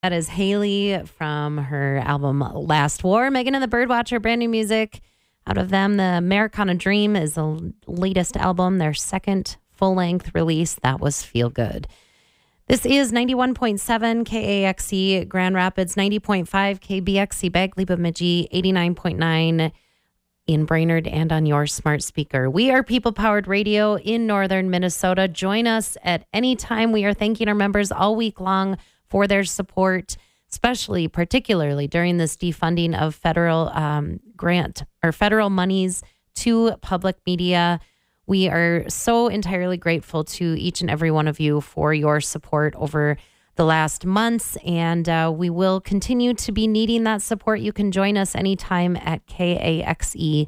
That is Haley from her album Last War. Megan and the Birdwatcher, brand new music out of them. The Americana Dream is the latest album, their second full-length release. That was Feel Good. This is 91.7 KAXE Grand Rapids, 90.5 KBXE Bagley Bemidji, 89.9 in Brainerd, and on your smart speaker. We are People-Powered Radio in northern Minnesota. Join us at any time. We are thanking our members all week long for their support, particularly during this defunding of federal grant or federal monies to public media. We are so entirely grateful to each and every one of you for your support over the last months, and we will continue to be needing that support. You can join us anytime at kaxe.org.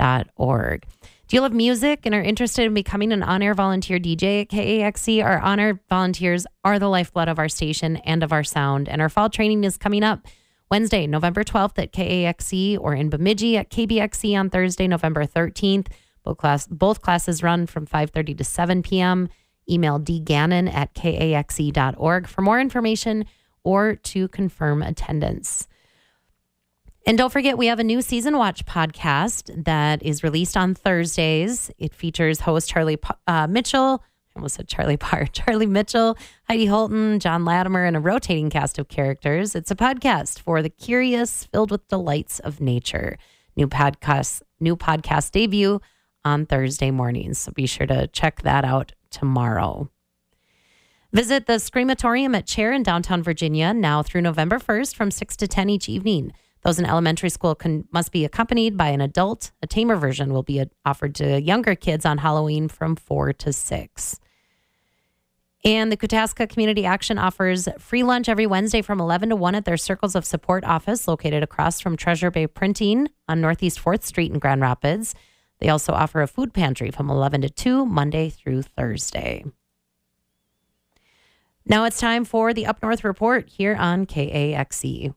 Do you love music and are interested in becoming an on-air volunteer DJ at KAXE? Our on-air volunteers are the lifeblood of our station and of our sound. And our fall training is coming up Wednesday, November 12th at KAXE, or in Bemidji at KBXE on Thursday, November 13th. Both classes run from 5:30 to 7 p.m. Email dgannon@kaxe.org for more information or to confirm attendance. And don't forget, we have a new Season Watch podcast that is released on Thursdays. It features host Charlie Mitchell. I almost said Charlie Parr. Charlie Mitchell, Heidi Holton, John Latimer, and a rotating cast of characters. It's a podcast for the curious, filled with delights of nature. New podcast debut on Thursday mornings. So be sure to check that out tomorrow. Visit the Screamatorium at Chair in downtown Virginia now through November 1st from 6 to 10 each evening. Those in elementary school must be accompanied by an adult. A tamer version will be offered to younger kids on Halloween from 4 to 6. And the Kutaska Community Action offers free lunch every Wednesday from 11 to 1 at their Circles of Support office located across from Treasure Bay Printing on Northeast 4th Street in Grand Rapids. They also offer a food pantry from 11 to 2, Monday through Thursday. Now it's time for the Up North Report here on KAXE.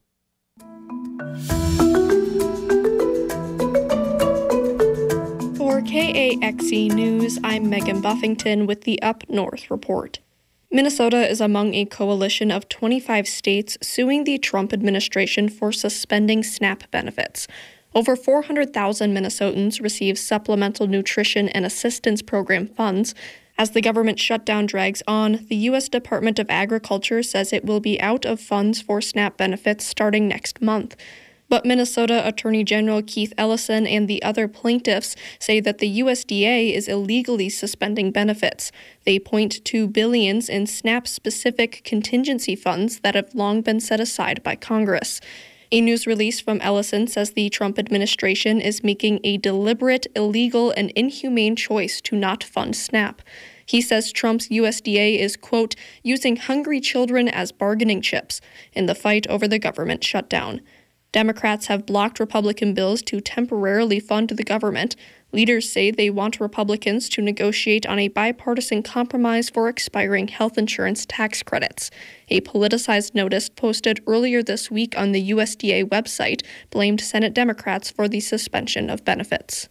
For KAXE News, I'm Megan Buffington with the Up North Report. Minnesota is among a coalition of 25 states suing the Trump administration for suspending SNAP benefits. Over 400,000 Minnesotans receive Supplemental Nutrition and Assistance Program funds. As the government shutdown drags on, the U.S. Department of Agriculture says it will be out of funds for SNAP benefits starting next month. But Minnesota Attorney General Keith Ellison and the other plaintiffs say that the USDA is illegally suspending benefits. They point to billions in SNAP-specific contingency funds that have long been set aside by Congress. A news release from Ellison says the Trump administration is making a deliberate, illegal, and inhumane choice to not fund SNAP. He says Trump's USDA is, quote, using hungry children as bargaining chips in the fight over the government shutdown. Democrats have blocked Republican bills to temporarily fund the government. Leaders say they want Republicans to negotiate on a bipartisan compromise for expiring health insurance tax credits. A politicized notice posted earlier this week on the USDA website blamed Senate Democrats for the suspension of benefits.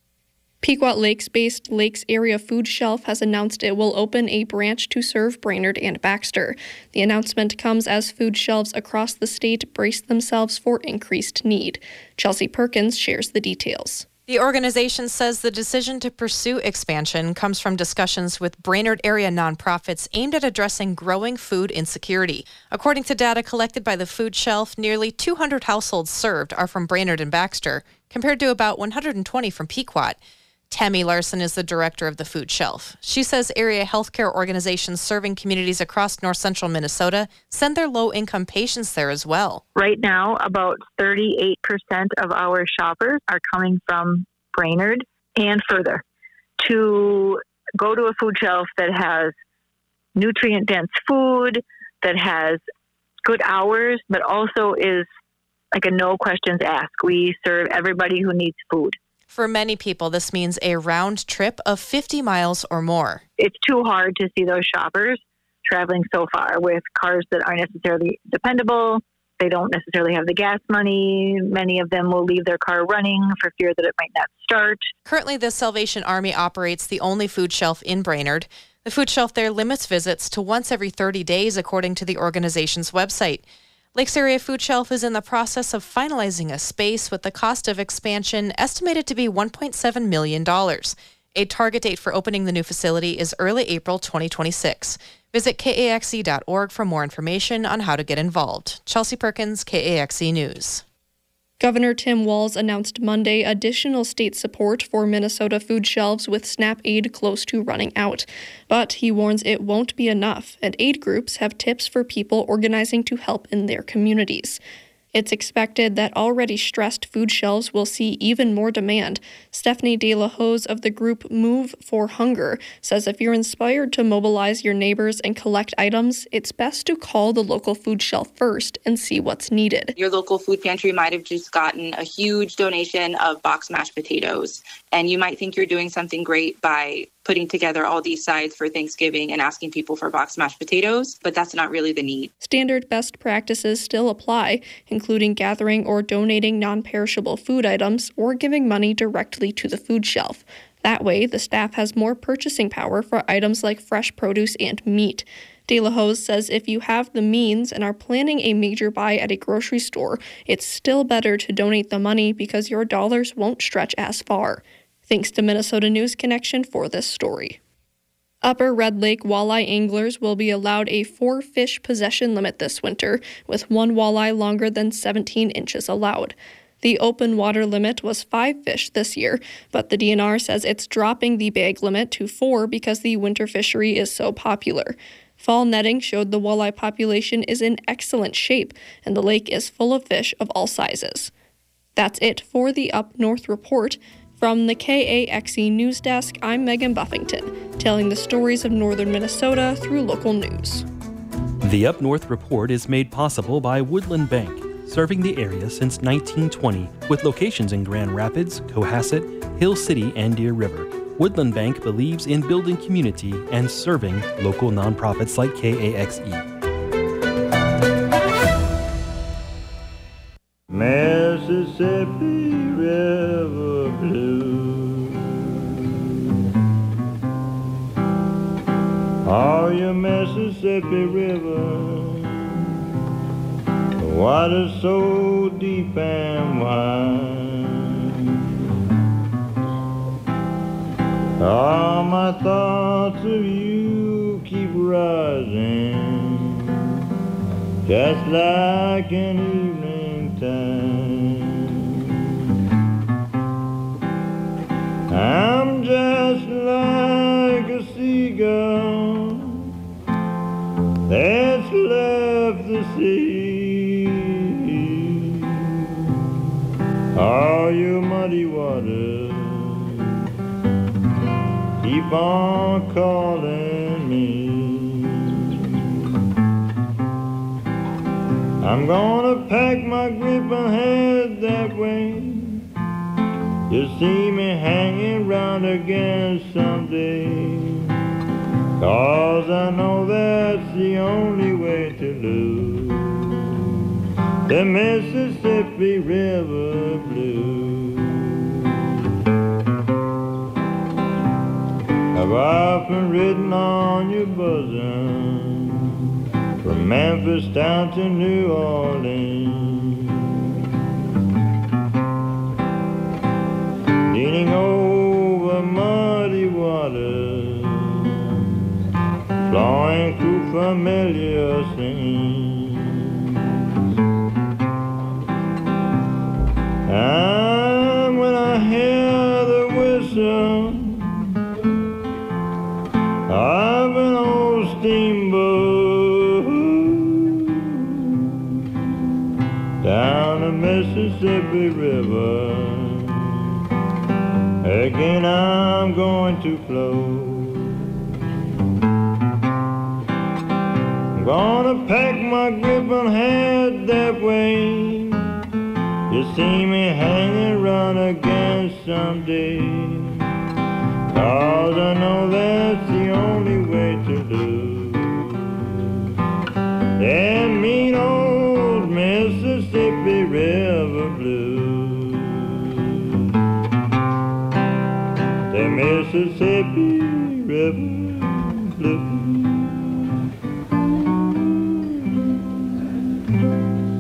Pequot Lakes-based Lakes Area Food Shelf has announced it will open a branch to serve Brainerd and Baxter. The announcement comes as food shelves across the state brace themselves for increased need. Chelsea Perkins shares the details. The organization says the decision to pursue expansion comes from discussions with Brainerd area nonprofits aimed at addressing growing food insecurity. According to data collected by the Food Shelf, nearly 200 households served are from Brainerd and Baxter, compared to about 120 from Pequot. Tammy Larson is the director of the Food Shelf. She says area healthcare organizations serving communities across north central Minnesota send their low-income patients there as well. Right now, about 38% of our shoppers are coming from Brainerd and further. To go to a food shelf that has nutrient-dense food, that has good hours, but also is like a no questions asked. We serve everybody who needs food. For many people, this means a round trip of 50 miles or more. It's too hard to see those shoppers traveling so far with cars that aren't necessarily dependable. They don't necessarily have the gas money. Many of them will leave their car running for fear that it might not start. Currently, the Salvation Army operates the only food shelf in Brainerd. The food shelf there limits visits to once every 30 days, according to the organization's website. Lakes Area Food Shelf is in the process of finalizing a space with the cost of expansion estimated to be $1.7 million. A target date for opening the new facility is early April 2026. Visit KAXE.org for more information on how to get involved. Chelsea Perkins, KAXE News. Governor Tim Walz announced Monday additional state support for Minnesota food shelves with SNAP aid close to running out. But he warns it won't be enough, and aid groups have tips for people organizing to help in their communities. It's expected that already stressed food shelves will see even more demand. Stephanie De La Hoz of the group Move for Hunger says if you're inspired to mobilize your neighbors and collect items, it's best to call the local food shelf first and see what's needed. Your local food pantry might have just gotten a huge donation of boxed mashed potatoes, and you might think you're doing something great by putting together all these sides for Thanksgiving and asking people for boxed mashed potatoes, but that's not really the need. Standard best practices still apply, including gathering or donating non-perishable food items or giving money directly to the food shelf. That way, the staff has more purchasing power for items like fresh produce and meat. De La Hoz says if you have the means and are planning a major buy at a grocery store, it's still better to donate the money because your dollars won't stretch as far. Thanks to Minnesota News Connection for this story. Upper Red Lake walleye anglers will be allowed a 4-fish possession limit this winter, with one walleye longer than 17 inches allowed. The open water limit was 5 fish this year, but the DNR says it's dropping the bag limit to 4 because the winter fishery is so popular. Fall netting showed the walleye population is in excellent shape, and the lake is full of fish of all sizes. That's it for the Up North Report. From the KAXE News Desk, I'm Megan Buffington, telling the stories of northern Minnesota through local news. The Up North Report is made possible by Woodland Bank, serving the area since 1920 with locations in Grand Rapids, Cohasset, Hill City, and Deer River. Woodland Bank believes in building community and serving local nonprofits like KAXE. Mississippi River Blue, oh, your Mississippi River, the water's so deep and wide. All my thoughts of you keep rising, just like an evening time. I'm just like a seagull that's left the sea. All your muddy waters keep on calling me. I'm gonna pack my grip and head that way. You'll see me hanging round again someday, 'cause I know that's the only way to lose the Mississippi River Blue. I've often ridden on your bosom, from Memphis down to New Orleans, leaning over muddy waters, flowing through familiar scenes. And when I hear the whistle of an old steamboat down the Mississippi River, again I'm going to float. I'm gonna pack my grip and head that way. You see me hanging around again someday, 'cause I know that's the only way to lose that mean old Mississippi River Blue. The Mississippi River Blue.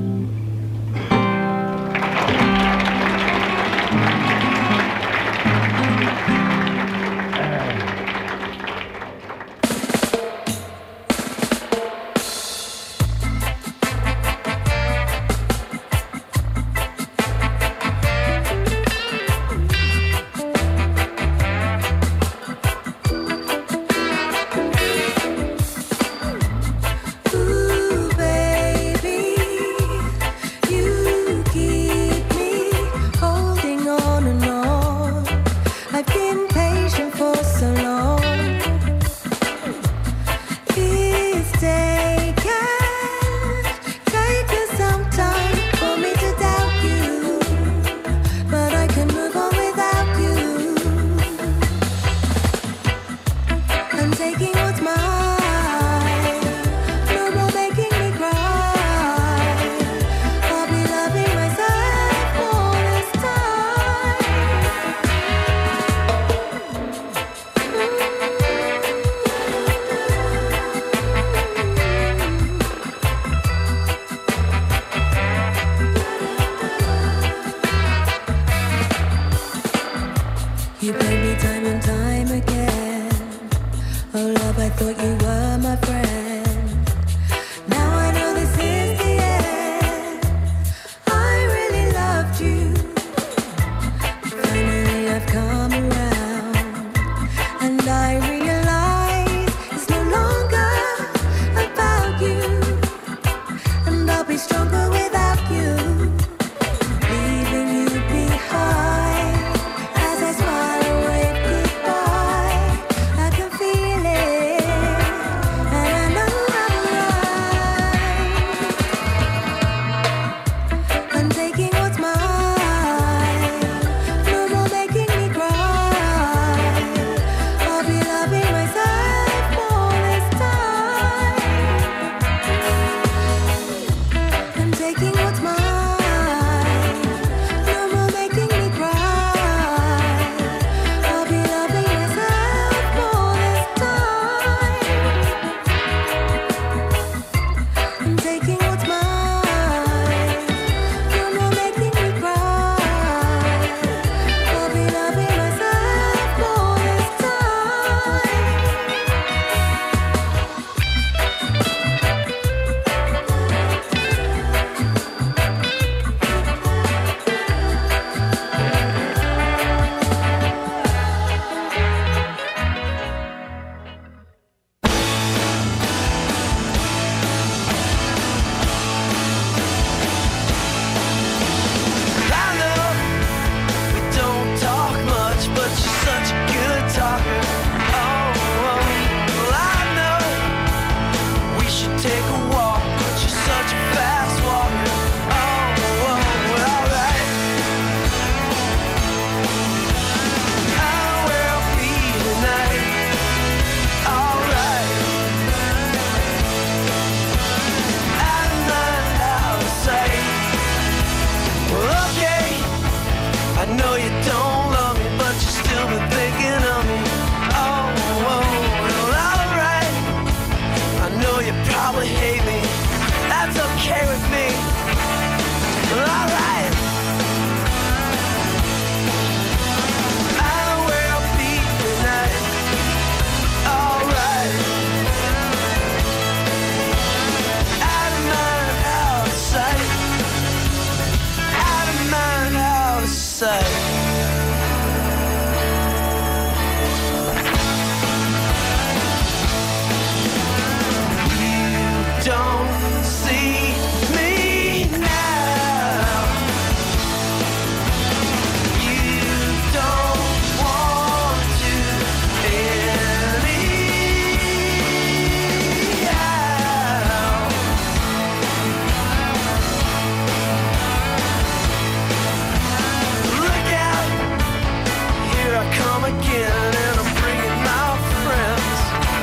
say. Don't see me now. You don't want to anyhow. Look out, here I come again, and I'm bringing my friends.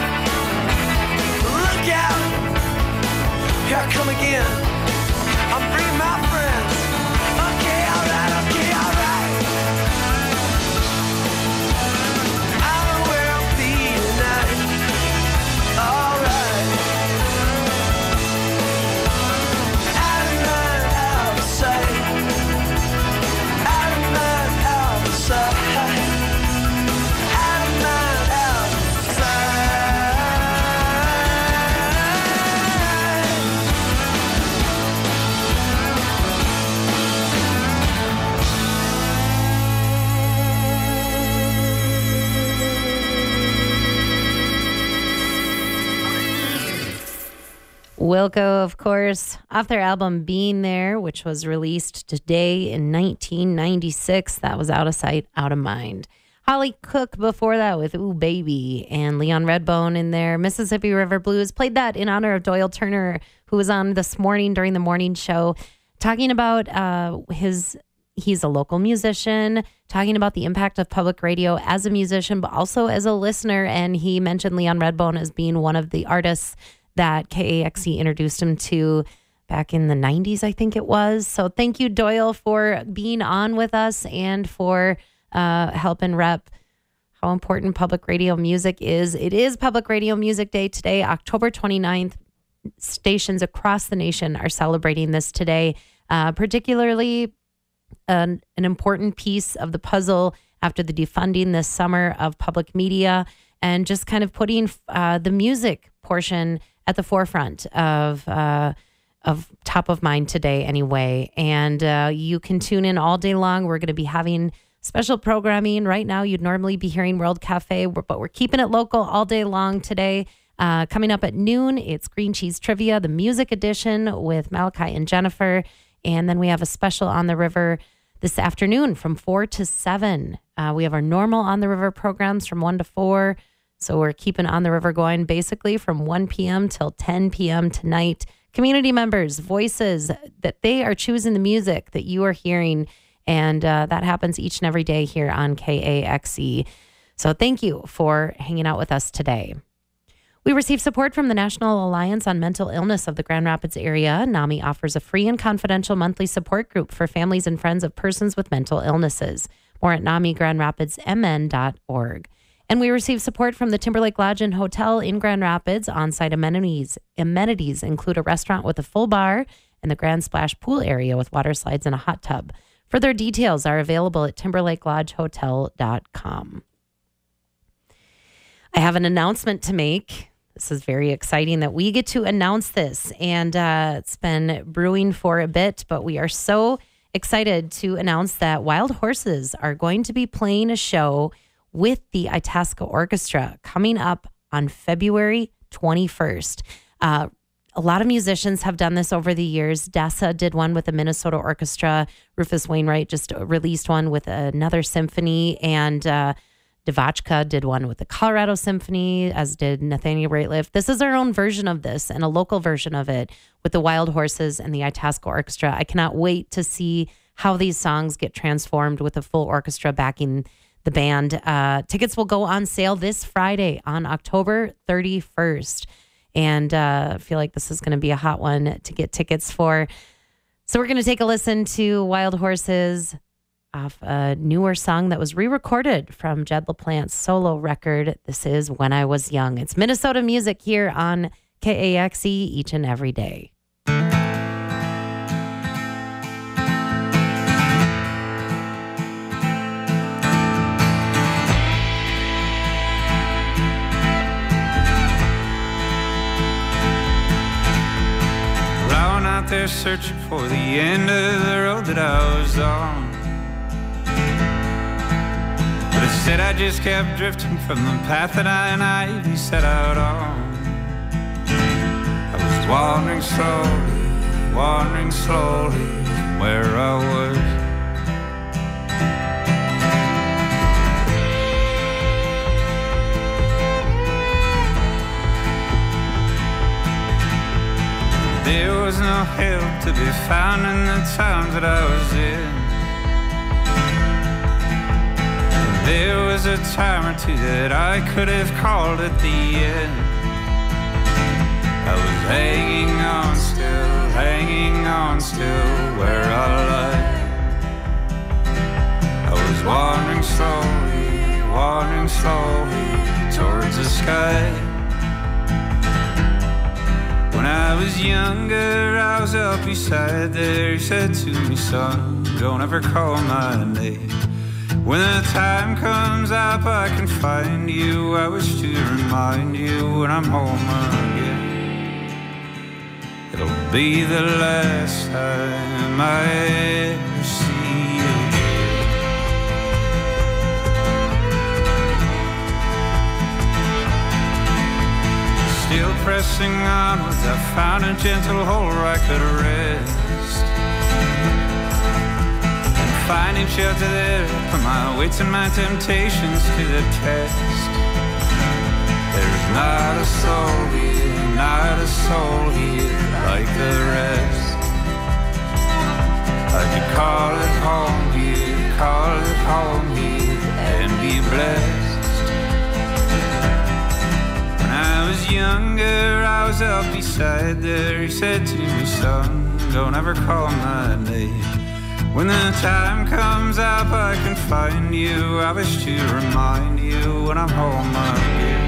Look out, here I come again. I'm bringing my friends. Okay, alright, okay, alright. I know where I'll be tonight. Alright. Out of mind, out of sight. Out of mind, out of sight. Out of mind, out of sight. Wilco, of course, off their album Being There, which was released today in 1996. That was Out of Sight, Out of Mind. Holly Cook before that with Ooh Baby, and Leon Redbone in there. Mississippi River Blues, played that in honor of Doyle Turner, who was on this morning during the morning show, talking about he's a local musician, talking about the impact of public radio as a musician, but also as a listener. And he mentioned Leon Redbone as being one of the artists that KAXE introduced him to back in the 90s, I think it was. So thank you, Doyle, for being on with us and for helping rep how important public radio music is. It is Public Radio Music Day today, October 29th. Stations across the nation are celebrating this today, particularly an important piece of the puzzle after the defunding this summer of public media, and just kind of putting the music portion at the forefront of top of mind today anyway. And you can tune in all day long. We're going to be having special programming. Right now, you'd normally be hearing World Cafe, but we're keeping it local all day long today. Coming up at noon, it's Green Cheese Trivia, the music edition with Malachi and Jennifer. And then we have a special On the River this afternoon from 4 to 7. We have our normal On the River programs from 1 to 4. So we're keeping On the River going basically from 1 p.m. till 10 p.m. tonight. Community members, voices, that they are choosing the music that you are hearing. And that happens each and every day here on KAXE. So thank you for hanging out with us today. We receive support from the National Alliance on Mental Illness of the Grand Rapids area. NAMI offers a free and confidential monthly support group for families and friends of persons with mental illnesses. More at NAMIGrandRapidsMN.org. And we receive support from the Timberlake Lodge and Hotel in Grand Rapids. On-site amenities include a restaurant with a full bar and the Grand Splash pool area with water slides and a hot tub. Further details are available at TimberlakeLodgeHotel.com. I have an announcement to make. This is very exciting that we get to announce this, and it's been brewing for a bit, but we are so excited to announce that Wild Horses are going to be playing a show with the Itasca Orchestra coming up on February 21st. A lot of musicians have done this over the years. Dessa did one with the Minnesota Orchestra. Rufus Wainwright just released one with another symphony, and Devachka did one with the Colorado Symphony, as did Nathaniel Rateliff. This is our own version of this, and a local version of it with the Wild Horses and the Itasca Orchestra. I cannot wait to see how these songs get transformed with a full orchestra backing the band. Tickets will go on sale this Friday on October 31st. And I feel like this is going to be a hot one to get tickets for. So we're going to take a listen to Wild Horses off a newer song that was re-recorded from Jed LaPlante's solo record. This is When I Was Young. It's Minnesota music here on KAXE each and every day. Out there searching for the end of the road that I was on. But instead I just kept drifting from the path that I and Ivy set out on. I was wandering slowly from where I was. There was no help to be found in the times that I was in. There was a time or two that I could have called at the end. I was hanging on still where I lay. I was wandering slowly towards the sky. When I was younger, I was up beside there. He said to me, son, don't ever call my name. When the time comes up I can find you, I wish to remind you when I'm home again. It'll be the last time I ever see you again. Still pressing onwards, I found a gentle hole where I could rest. Finding shelter there, put my wits and my temptations to the test. There's not a soul here like the rest. I could call it home here, and be blessed. When I was younger, I was up beside there. He said to me, son, don't ever call my name. When the time comes up I can find you, I wish to remind you when I'm home again.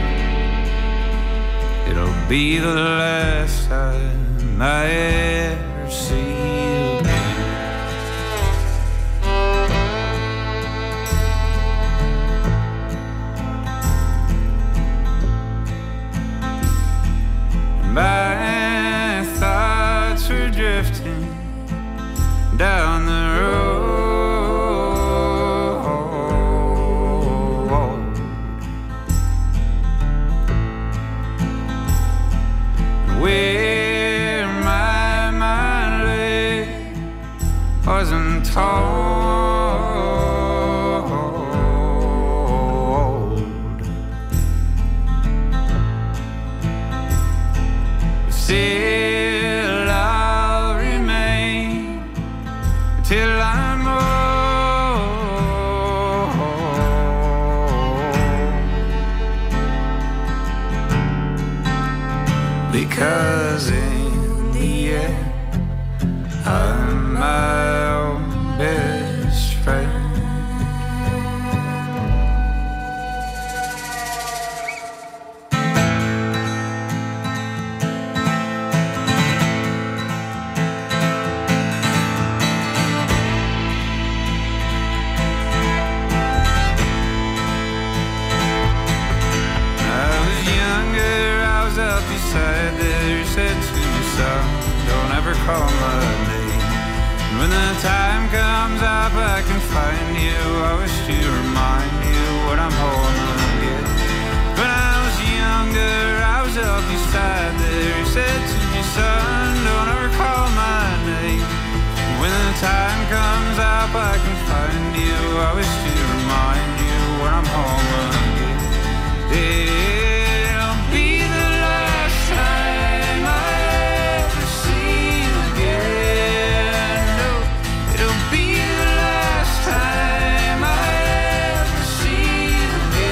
It'll be the last time I ever see you again. My thoughts were drifting down the road. Where my mind lay wasn't told. Still I'll remain till I'm old. Because in the end I'm my own best friend. Call my name. When the time comes up I can find you, I wish to remind you when I'm home again. When I was younger I was up beside there. He said to me, son, don't ever call my name. When the time comes up I can find you, I wish to remind you when I'm home again. It'll be the last time I ever see you again. No, it'll be the last time I ever see you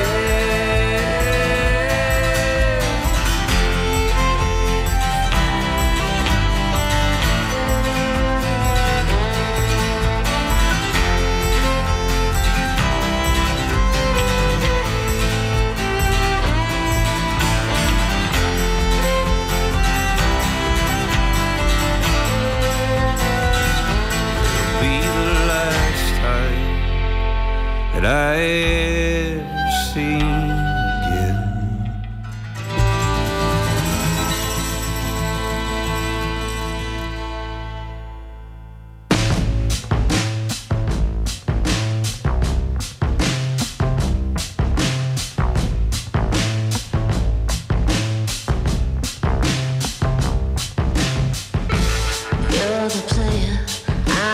that I ever seen again.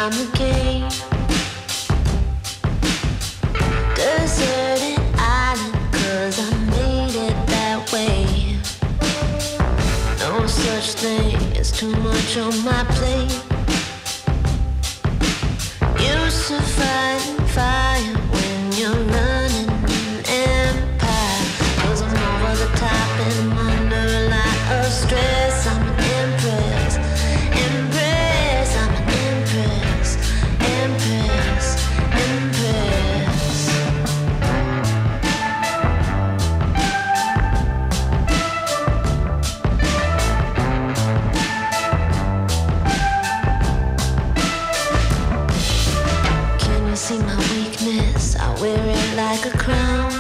time again. Deserted island, 'cause I made it that way. No such thing as too much on my plate. Used to fight fire when you're running an empire. 'Cause I'm over the top and I'm under a lot of stress. I'm an empress, empress. I'm an empress, empress, empress. Can you see my weakness? I wear it like a crown.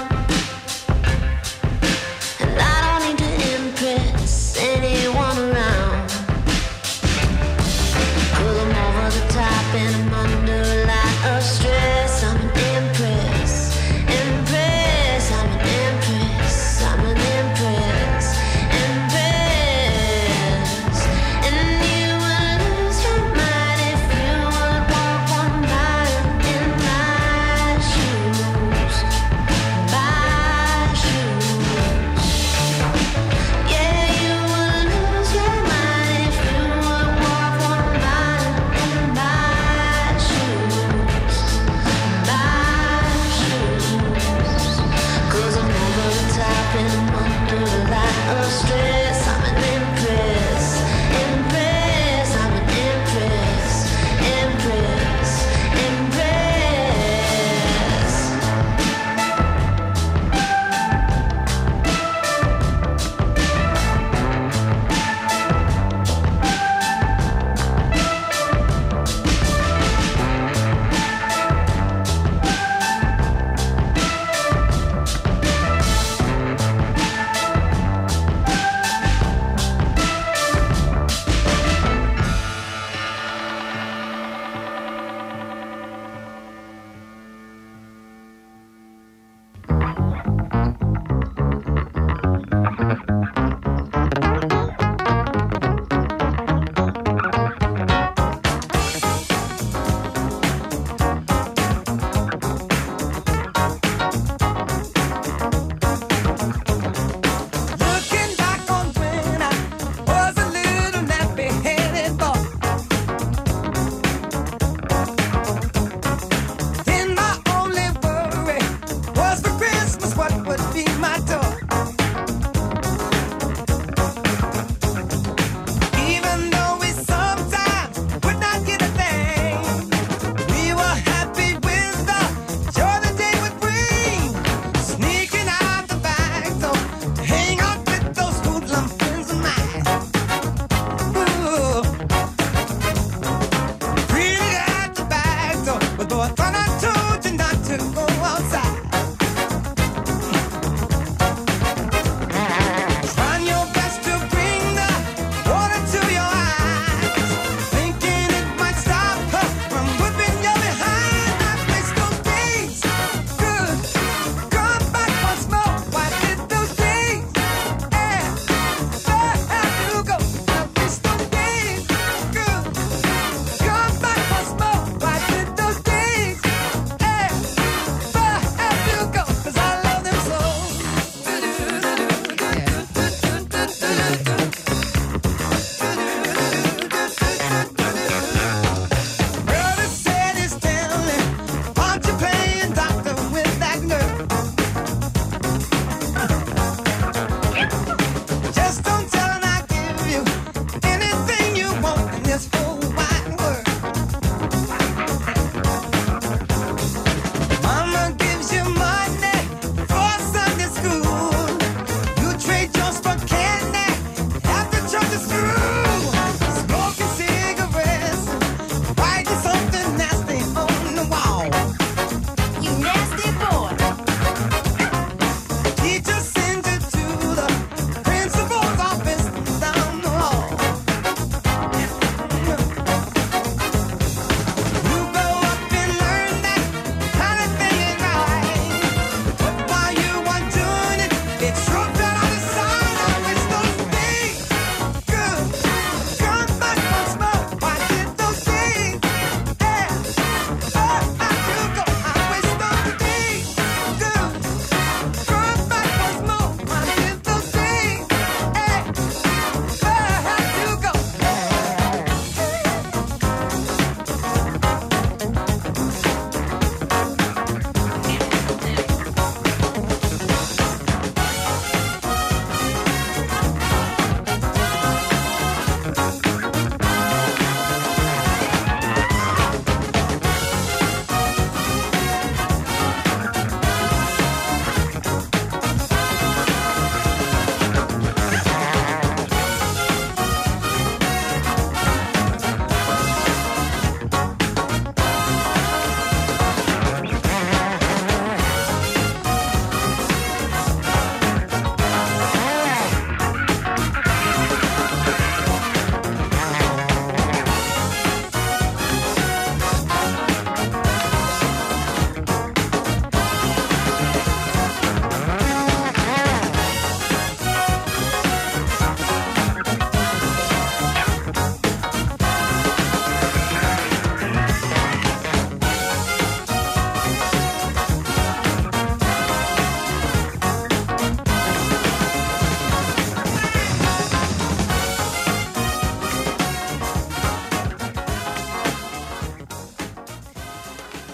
And I don't need to impress anyone around. 'Cause I'm over the top and I'm under a lot of stress. I'm an empress, empress. I'm an empress, I'm an empress, empress. And you would lose your mind if you would walk one mile in my shoes. By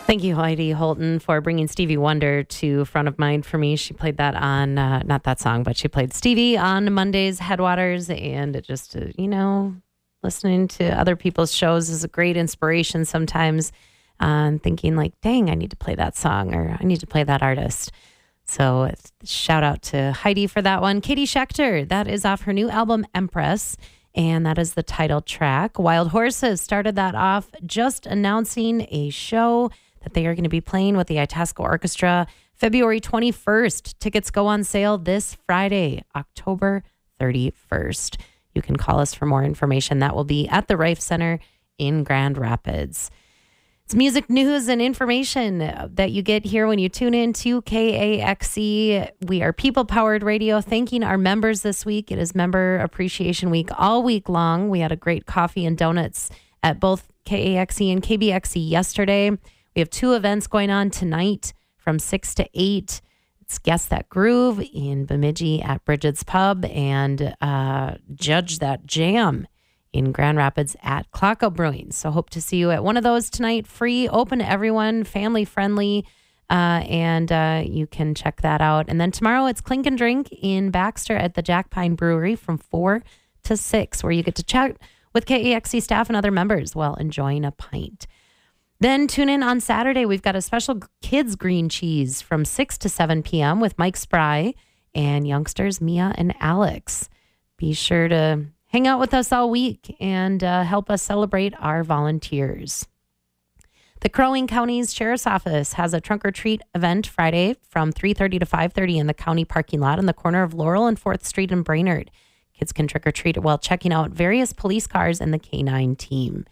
Thank you, Heidi Holton, for bringing Stevie Wonder to front of mind for me. She played that on, not that song, but she played Stevie on Monday's Headwaters. And it just, listening to other people's shows is a great inspiration sometimes. And thinking like, dang, I need to play that song or I need to play that artist. So shout out to Heidi for that one. Katie Schechter, that is off her new album, Empress. And that is the title track. Wild Horses started that off just announcing a show that they are going to be playing with the Itasca Orchestra February 21st. Tickets go on sale this Friday, October 31st. You can call us for more information. That will be at the Rife Center in Grand Rapids. It's music news and information that you get here when you tune in to KAXE. We are people-powered radio, thanking our members this week. It is Member Appreciation Week all week long. We had a great coffee and donuts at both KAXE and KBXE yesterday. We have 2 events going on tonight from 6 to 8. It's Guess That Groove in Bemidji at Bridget's Pub and Judge That Jam in Grand Rapids at Clocko Brewing. So hope to see you at one of those tonight. Free, open to everyone, family friendly, and you can check that out. And then tomorrow it's Clink and Drink in Baxter at the Jack Pine Brewery from 4 to 6, where you get to chat with KAXE staff and other members while enjoying a pint. Then tune in on Saturday. We've got a special kids green cheese from 6 to 7 p.m. with Mike Spry and youngsters Mia and Alex. Be sure to hang out with us all week and help us celebrate our volunteers. The Crow Wing County's Sheriff's Office has a trunk or treat event Friday from 3:30 to 5:30 in the county parking lot on the corner of Laurel and 4th Street in Brainerd. Kids can trick or treat while checking out various police cars and the K-9 team.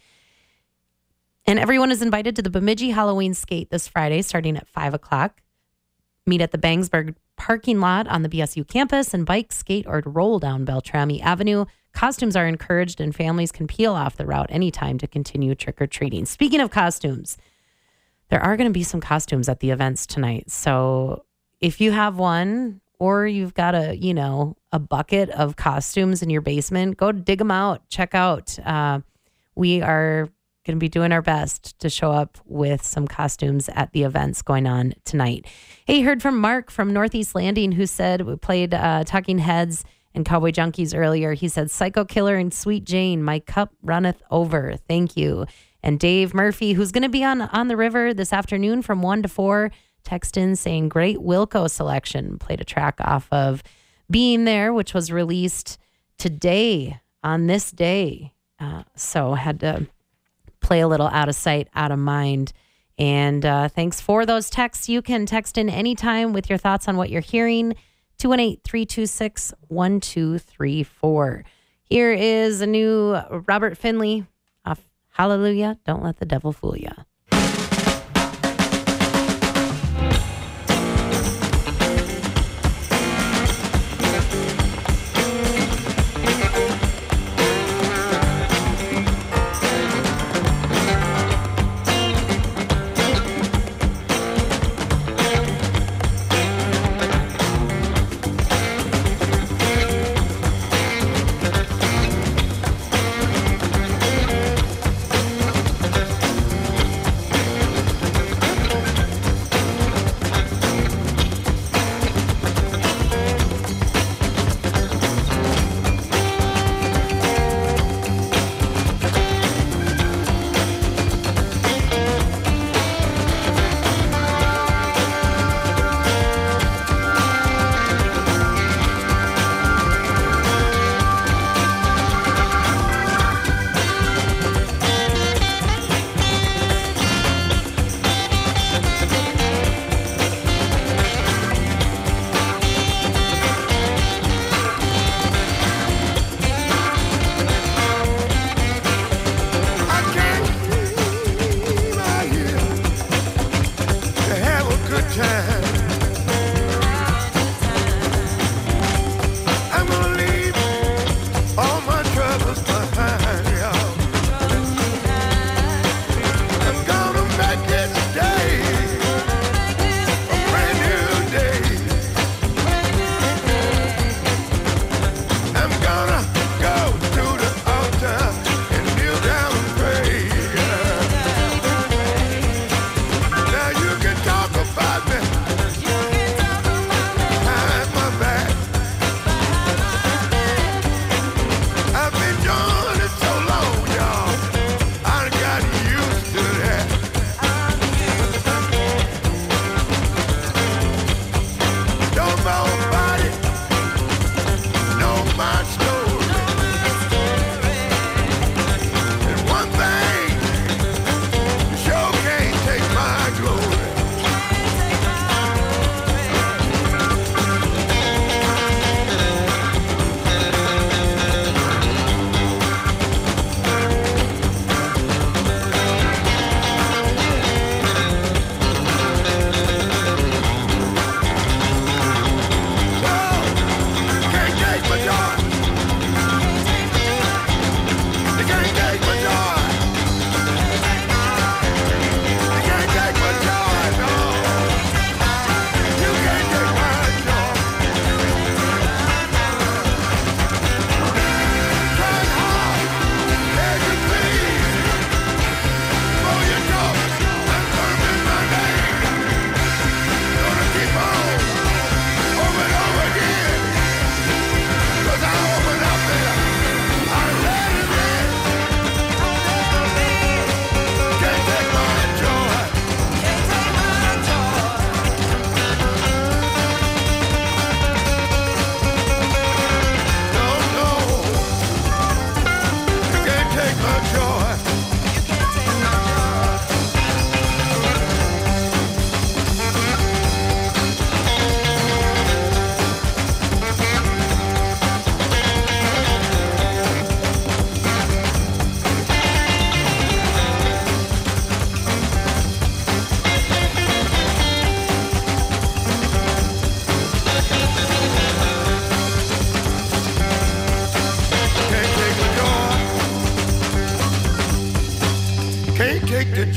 And everyone is invited to the Bemidji Halloween Skate this Friday, starting at 5 o'clock. Meet at the Bangsburg parking lot on the BSU campus and bike, skate, or roll down Beltrami Avenue. Costumes are encouraged and families can peel off the route anytime to continue trick-or-treating. Speaking of costumes, there are going to be some costumes at the events tonight. So if you have one or you've got a bucket of costumes in your basement, go dig them out. Check out. We are going to be doing our best to show up with some costumes at the events going on tonight. Hey, heard from Mark from Northeast Landing, who said we played Talking Heads and Cowboy Junkies earlier. He said, Psycho Killer and Sweet Jane, my cup runneth over. Thank you. And Dave Murphy, who's going to be on the river this afternoon from 1 to 4, text in saying, great Wilco selection. Played a track off of Being There, which was released today on this day. So had to play a little Out of Sight, Out of Mind. And thanks for those texts. You can text in anytime with your thoughts on what you're hearing. 218-326-1234. Here is a new Robert Finley off Hallelujah, Don't Let the Devil Fool Ya.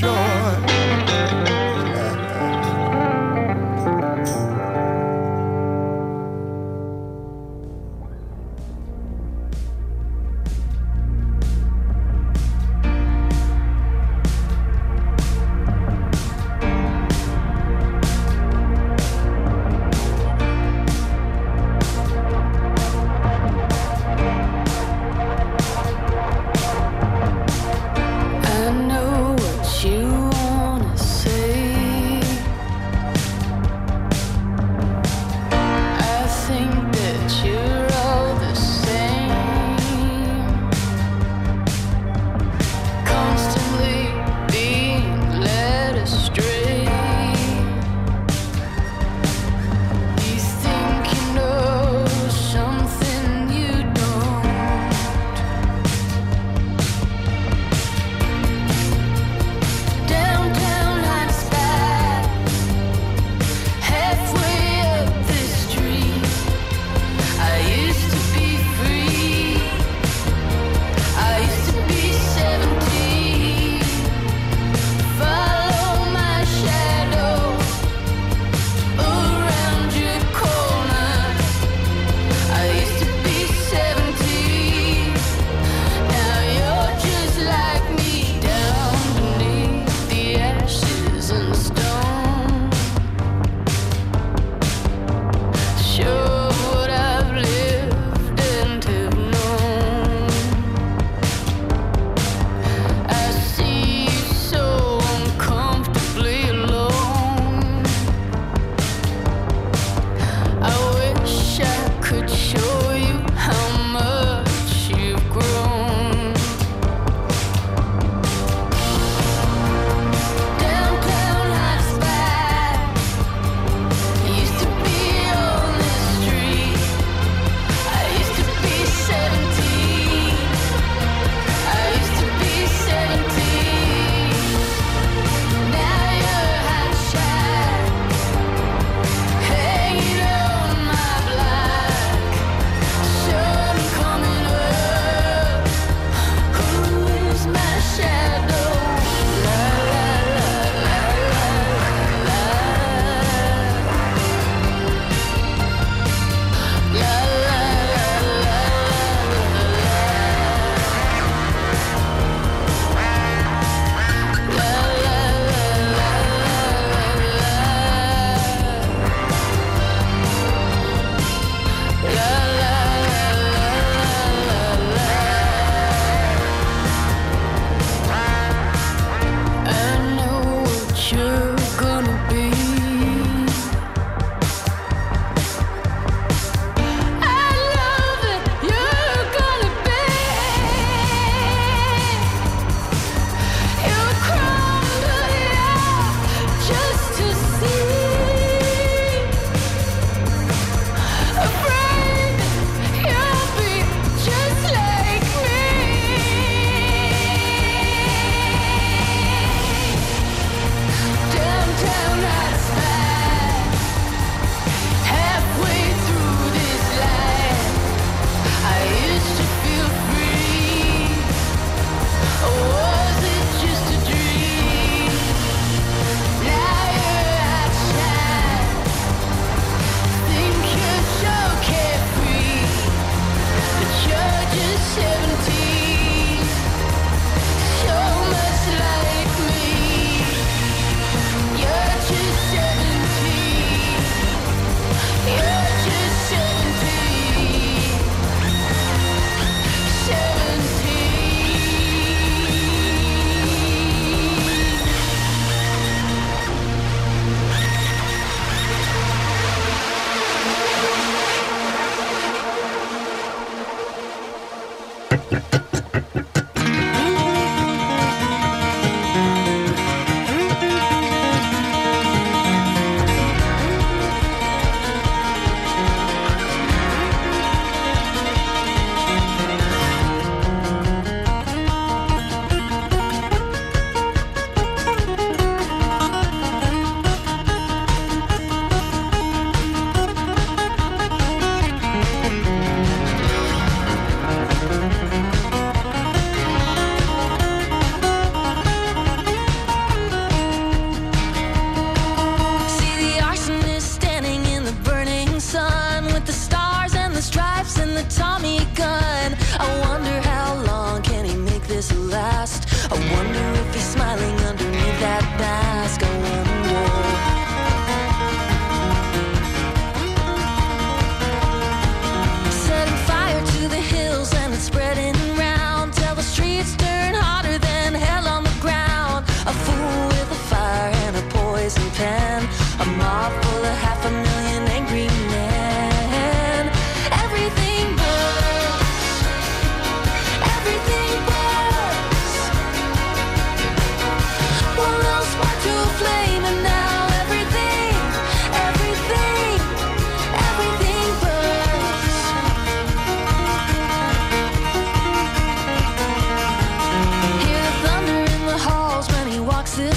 short. I know what you wanna say.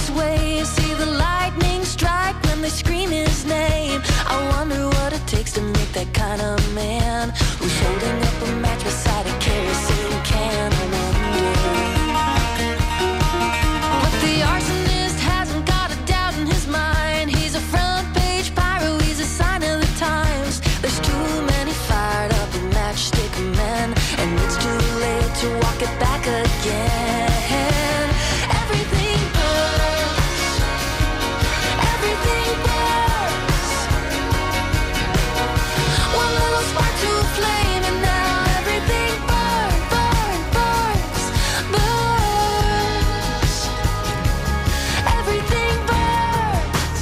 his way. See the lightning strike when they scream his name. I wonder what it takes to make that kind of man who's holding up a match beside a kerosene can. I wonder. But the arsonist hasn't got a doubt in his mind. He's a front page pyro, he's a sign of the times. There's too many fired up matchstick men, and it's too late to walk it back again. Everything burns. Everything burns. One little spark to a flame, and now everything burns, burns, burns. Everything burns.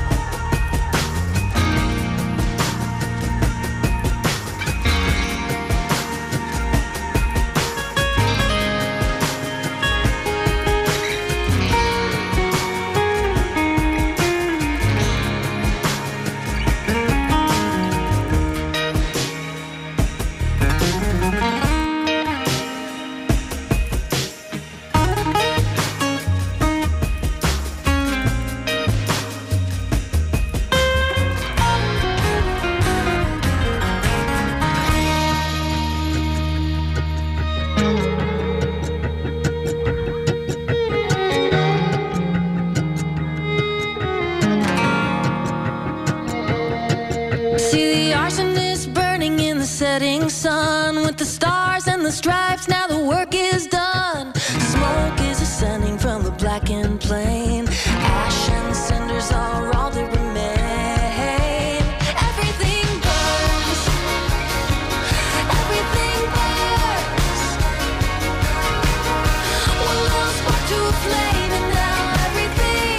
See the arsonist burning in the setting sun, with the stars and the stripes, now the work is done. Smoke is ascending from the blackened plain. Ash and cinders are all that remain. Everything burns. Everything burns. One little spark to a flame, and now everything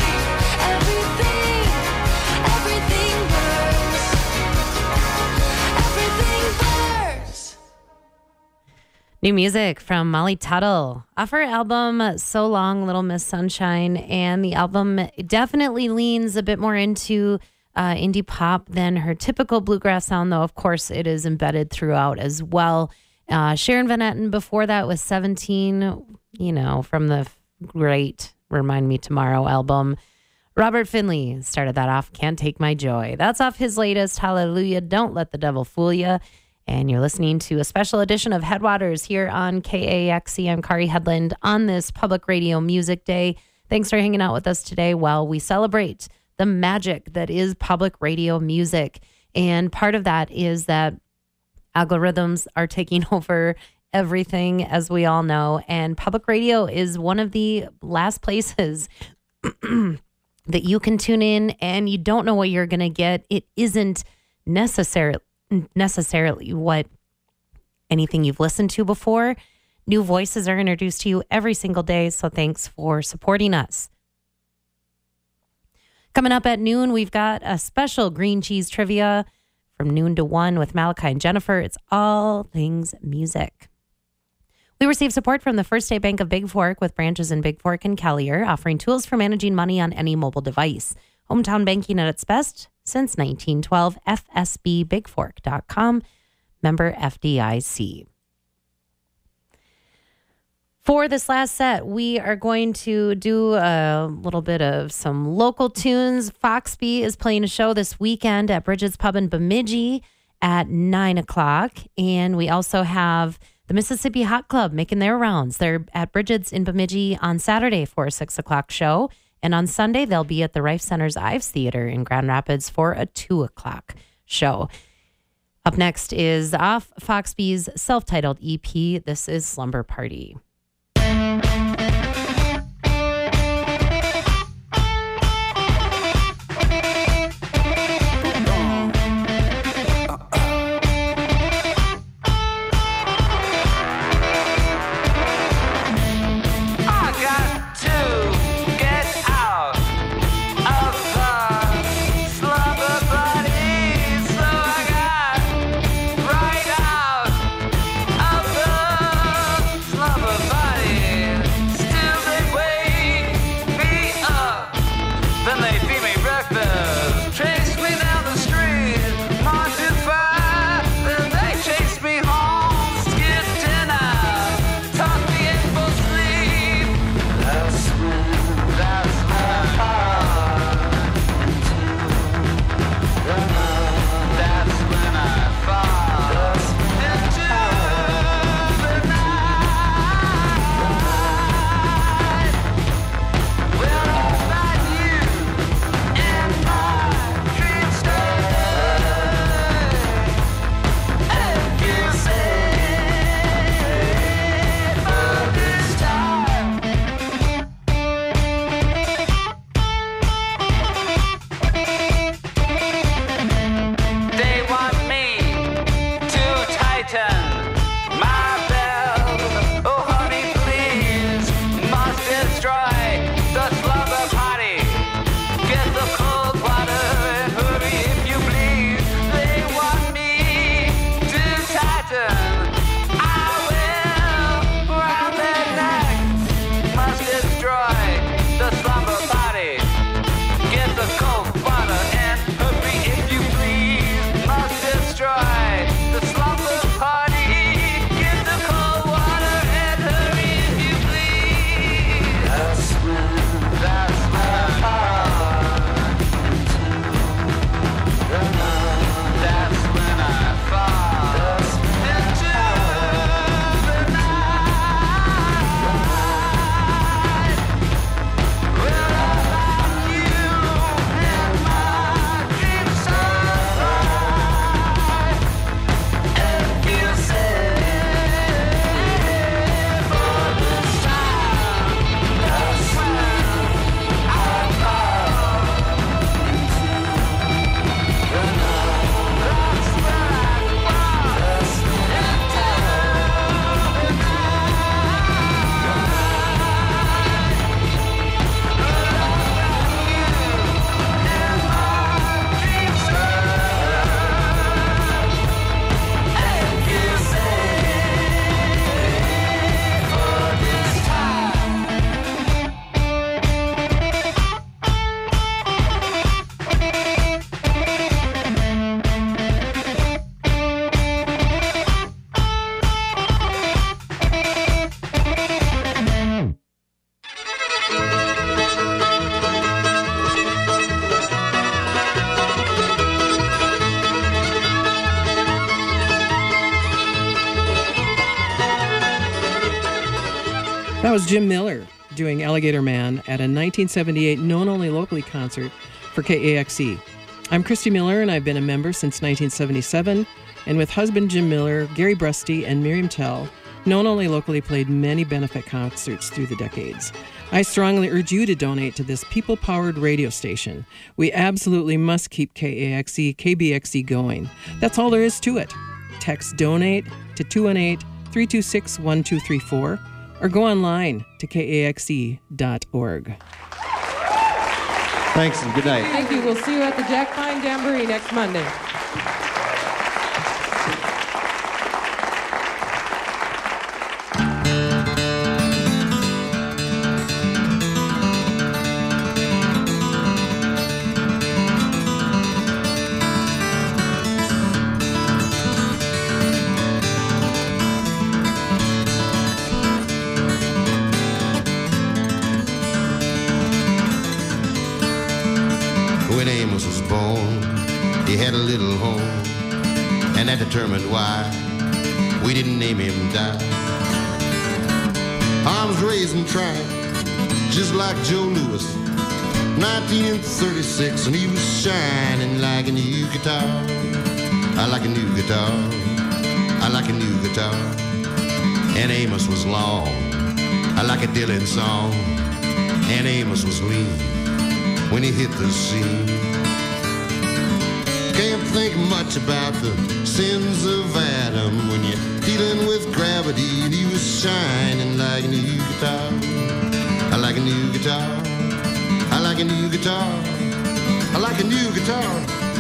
burns. Everything burns. New music from Molly Tuttle off her album So Long, Little Miss Sunshine. And the album definitely leans a bit more into indie pop than her typical bluegrass sound, though, of course, it is embedded throughout as well. Sharon Van Etten before that was 17, from the great Remind Me Tomorrow album. Robert Finley started that off, Can't Take My Joy. That's off his latest, Hallelujah, Don't Let the Devil Fool Ya. And you're listening to a special edition of Headwaters here on KAXE. I'm Kari Headland on this Public Radio Music Day. Thanks for hanging out with us today while we celebrate the magic that is public radio music. And part of that is that algorithms are taking over everything, as we all know. And public radio is one of the last places that you can tune in and you don't know what you're going to get. It isn't necessarily what anything you've listened to before. New voices are introduced to you every single day, so thanks for supporting us. Coming up at noon, we've got a special green cheese trivia from noon to 1 with Malachi and Jennifer. It's all things music. We receive support from the First State Bank of Big Fork with branches in Big Fork and Collier, offering tools for managing money on any mobile device. Hometown banking at its best since 1912. FSBBigFork.com. Member FDIC. For this last set, we are going to do a little bit of some local tunes. Foxby is playing a show this weekend at Bridget's Pub in Bemidji at 9 o'clock. And we also have the Mississippi Hot Club making their rounds. They're at Bridget's in Bemidji on Saturday for a 6 o'clock show. And on Sunday, they'll be at the Rife Center's Ives Theater in Grand Rapids for a 2 o'clock show. Up next is off Foxby's self-titled EP. This is Slumber Party. Slumber was Jim Miller doing Alligator Man at a 1978 Known Only Locally concert for KAXE. I'm Christy Miller, and I've been a member since 1977. And with husband Jim Miller, Gary Brusty, and Miriam Tell, Known Only Locally played many benefit concerts through the decades. I strongly urge you to donate to this people-powered radio station. We absolutely must keep KAXE, KBXE going. That's all there is to it. Text DONATE to 218-326-1234 or go online to kaxe.org. Thanks and good night. Thank you. We'll see you at the Jack Pine Jamboree next Monday. When Amos was born, he had a little home, and that determined why we didn't name him Di. Arms raised and tried, just like Joe Louis, 1936, and he was shining like a new guitar. I like a new guitar, I like a new guitar. And Amos was long, I like a Dylan song. And Amos was lean when he hit the scene. Can't think much about the sins of Adam when you're dealing with gravity, and he was shining like a new guitar. I like a new guitar, I like a new guitar, I like a new guitar.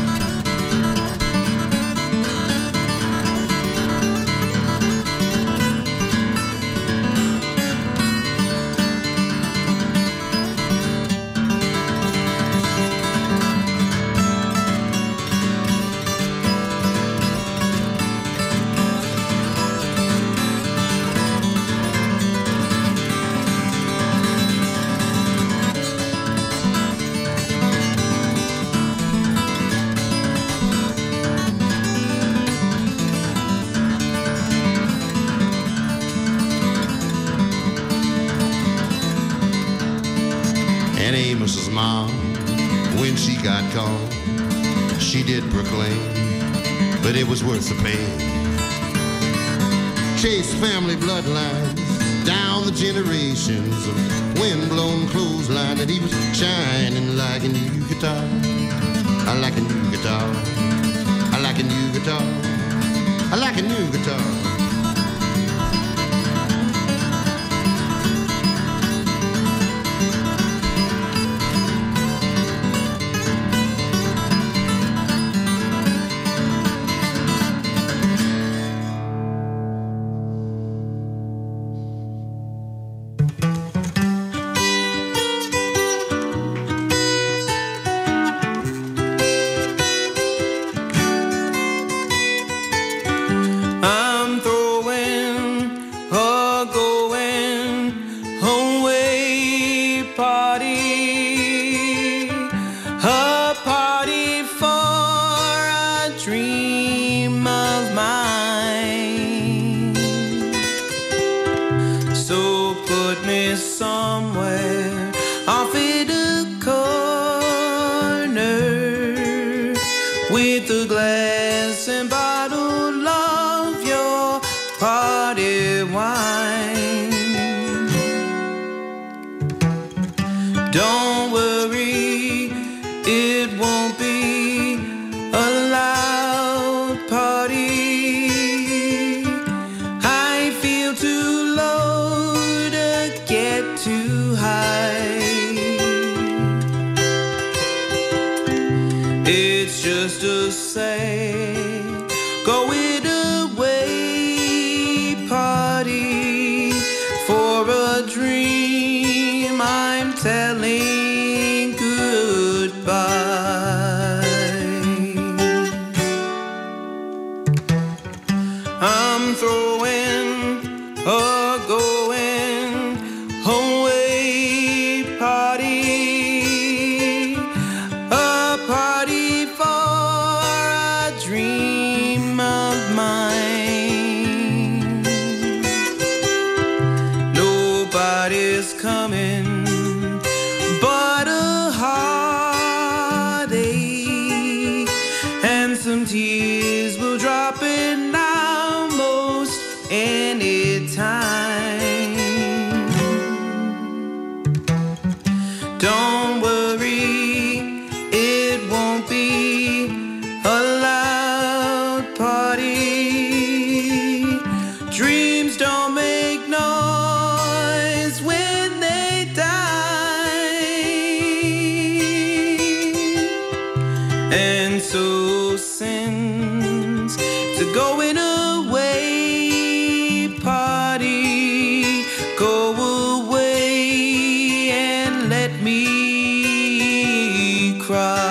And Amos's mom, when she got caught, she did proclaim, but it was worth the pain. Chased family bloodlines down the generations of wind-blown clothesline, and he was shining like a new guitar. I like a new guitar, I like a new guitar, I like a new guitar. I'm throwing a going away party, a party for a dream of mine. So put me somewhere off in a corner with a glass and bottle of your party wine. Don't worry, it won't be a loud party. I feel too low to get too high. It's just a say, going away party for a dream. I'm telling goodbye. I'm throwing a going away party, a party for a dream of sins. It's a going away party. Go away and let me cry.